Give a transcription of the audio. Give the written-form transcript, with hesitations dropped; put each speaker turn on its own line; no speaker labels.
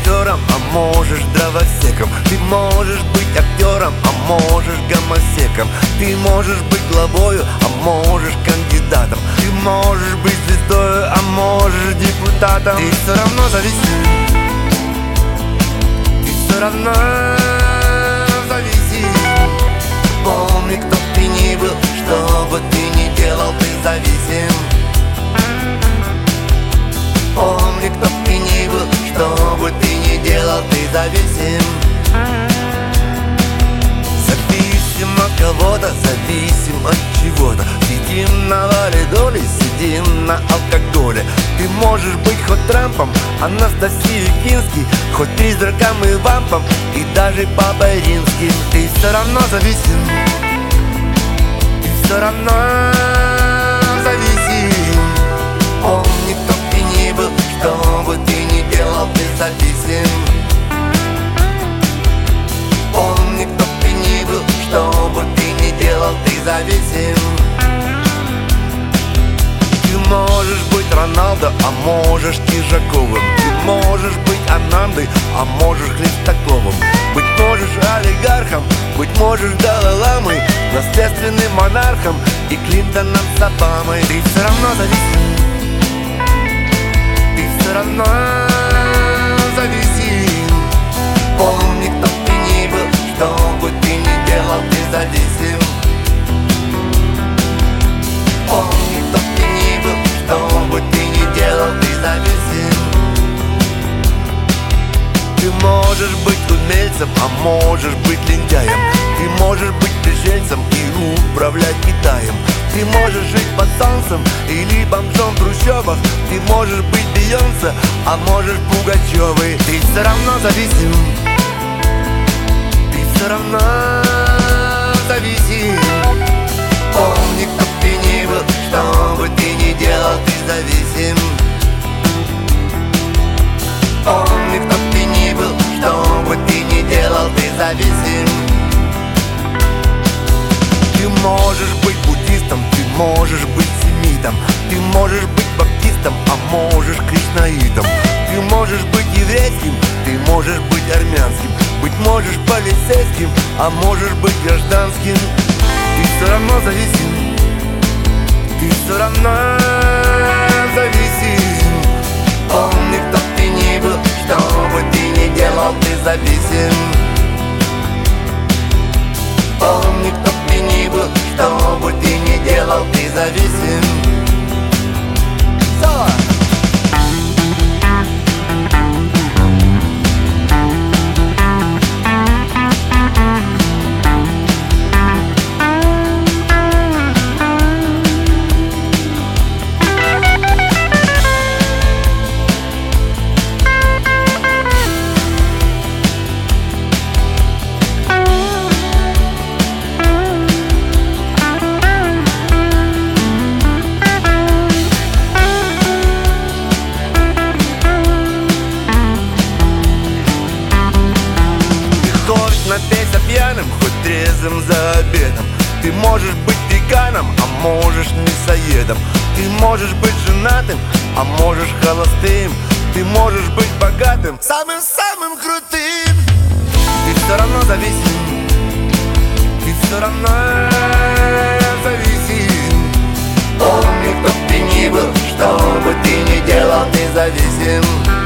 шофером, а можешь дровосеком. Ты можешь быть актером, а можешь гомосеком. Ты можешь быть главою, а можешь кандидатом. Ты можешь быть звездой, а можешь депутатом. Ты все равно зависим. Ты все равно зависим. Помни, кто ты ни был, что бы ты ни делал, ты зависим. Помни, кто ты ни был, что бы ты ни делал, ты зависим. Зависим от кого-то, зависим от чего-то. Сидим на валидоле, сидим на алкоголе. Ты можешь быть хоть Трампом, Анастасией Кински, хоть призраком и вампом, и даже Папой Римским. Ты все равно зависим. Ты все равно зависим. Помни, кто ты ни был, что бы ты ни делал, ты зависим. Помни, кто ты ни был, что бы ты ни делал, ты зависим. Ты можешь быть Роналдо, а можешь Кижаковым. Ты можешь быть Анандой, а можешь Хлестаковым. Быть можешь олигархом, быть можешь Далай-ламой, наследственным монархом и Клинтоном с Обамой. Ты все равно зависим. Ты все равно зависим. Помни, кто ты ни был, что бы ты ни делал, ты зависим. Помни, кто ты ни был, что бы ты ни делал, ты зависим. Ты можешь быть умельцем, а можешь быть лентяем. Ты можешь быть пришельцем и управлять Китаем. Ты можешь жить под солнцем или бомжом в трущобах. Ты можешь быть Бейонсе, а можешь Пугачевой. Ты все равно зависим. Ты все равно зависим. Помни, кто ты ни был, что бы ты ни делал, ты зависим. Помни, кто ты ни был, что бы ты ни делал, ты зависим. Ты можешь быть буддистом, ты можешь быть семитом. Ты можешь быть баптистом, а можешь кришнаитом. Ты можешь быть еврейским, ты можешь быть армянским. Быть можешь полицейским, а можешь быть гражданским. Ты все равно зависим. Ты все равно зависим. Помни, кто ты ни был, что бы ты ни делал, ты зависим. Помни, кто ты ни был, что бы ты ни делал, ты зависим. Соло! Напейся пьяным, хоть трезвым за обедом. Ты можешь быть веганом, а можешь мясоедом. Ты можешь быть женатым, а можешь холостым. Ты можешь быть богатым, самым-самым крутым. Ты все равно зависим. Ты все равно зависим. Помни, кто ты ни был, что бы ты ни делал, ты зависим.